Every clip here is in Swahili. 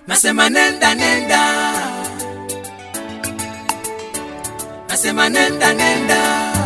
Nasema nenda nenda, nasema nenda nenda,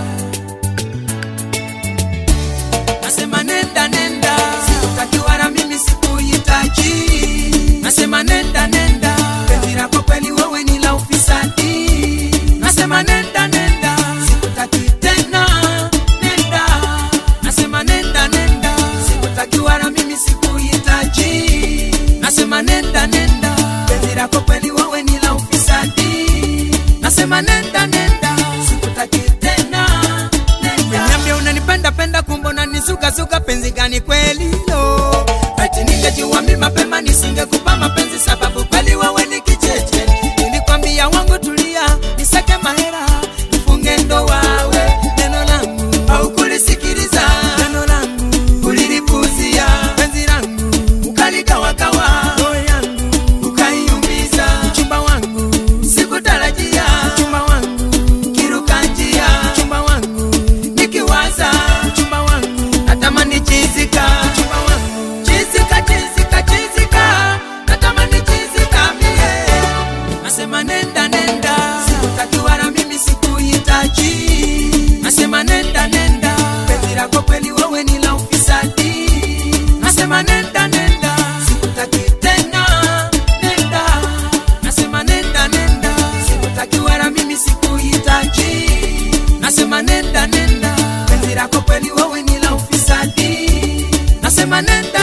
nasema nenda nenda, sikutaki wala mimi sikuhitaji. Nasema nenda nenda, penzi lako kweli wewe ni la ufisadi. Nasema nenda nenda, sikutaki tena nenda. Nasema nenda nenda, sikutaki wala mimi sikuhitaji. Nasema nenda nenda, penzi lako kweli wewe ni la ufisadi. Nasema nenda nenda, sikutaki tena nenda. Niambia unanipenda penda kumbona nisuka suka, penzi gani kweli lo? Ati ningejua mimi mapema nisingekupa mapenzi, sababu kweli wewe ni kicheche. Nilikwambia wangu tulia, nisake mahera, nifunge ndoa wewe. Neno langu au kulisikiliza, neno langu ulilipuzia. Penzi langu ukaligawa gawa, roho yangu ukaiumiza. Mchumba wangu sikutarajia, mchumba wangu kiruka njia. Mchumba wangu nikiwaza, mchumba wangu natamani chizika. Mchumba wangu chizika chizika chizika, natamani chizika mie. Nasema nenda nenda, sikutaki wala mimi sikuhitaji. Nasema nenda nenda, penzi lako kweli wewe ni la ufisadi. Nasema nenda nenda, sikutaki tena nenda. Nasema nenda nenda, sikutaki wala mimi sikuhitaji. Nasema nenda nenda, penzi lako kweli wewe ni la ufisadi. Nasema nenda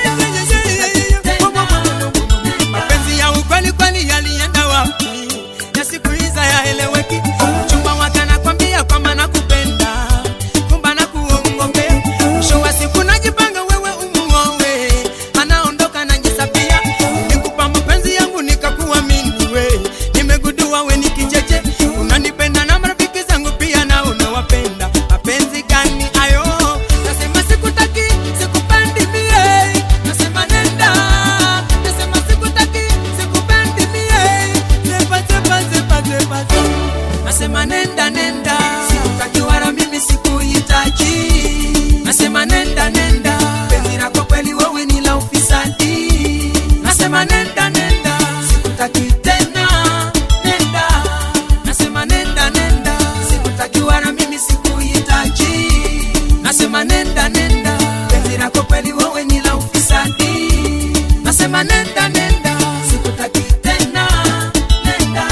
mapenzi ya ukweli kweli yalienda wapi? Ya siku hizi hayaeleweki. Mchumba wake anakwambia kwamba nakupenda, kumbe nakuongopea. Mwisho wa siku najipanga wewe umuoe, anaondoka na jisapia. Nikupa mapenzi yangu nikakuamini we, nimegundua we ni kicheche. Unanipenda na marafiki zangu pia na unawapenda. Mapenzi gani hayo? Nasema sikutaki, sikupendi mie. Nasema nenda, nasema sikutaki, sikupendi mie. Zepa zepa zepa zepa. Nasema nenda nenda, sikutaki wala mimi sikuhitaji. Nasema nenda nenda, penzi lako kweli wewe ni la ufisadi. Nasema nenda nenda, sikutaki tena nenda. Nasema nenda nenda, sikutaki wala mimi sikuhitaji. Nasema nenda nenda, penzi lako kweli wewe ni la ufisadi. Nasema nenda nenda, sikutaki tena nenda.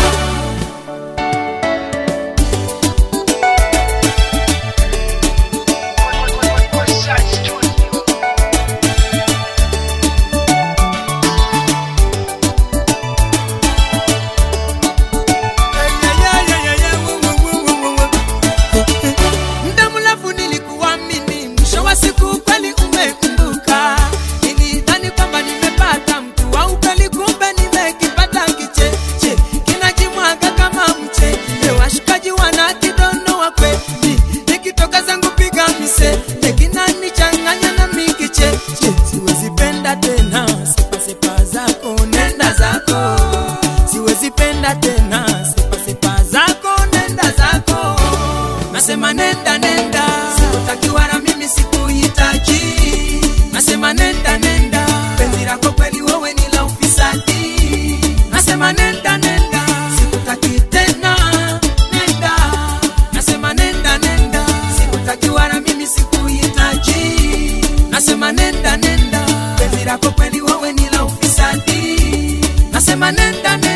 Muda mrefu nilikuamini, mwisho wa siku kweli umekumbuka. Nilidhani kwamba nimepata mtu wa ukweli, kumbe nimekipata kicheche. Kinajimwaga kama mche, washikaji wanakidono wa kweli. Nikitoka zangu piga mise, kinanichanganya na mikicheche. Siwezi penda tena sipa sipa zako, nenda zako. Siwezi penda tena sipa sipa zako, nenda zako. Nasema nenda nenda, sikutaki wala mimi sikuhitaji. Nasema nenda nenda, penzi lako kweli wewe ni la ufisadi. Nasema nenda nenda, sikutaki tena nenda. Nasema nenda nenda, sikutaki wala mimi sikuhitaji. Nasema nenda nenda, penzi lako kweli wewe ni la ufisadi. Nasema nenda nenda.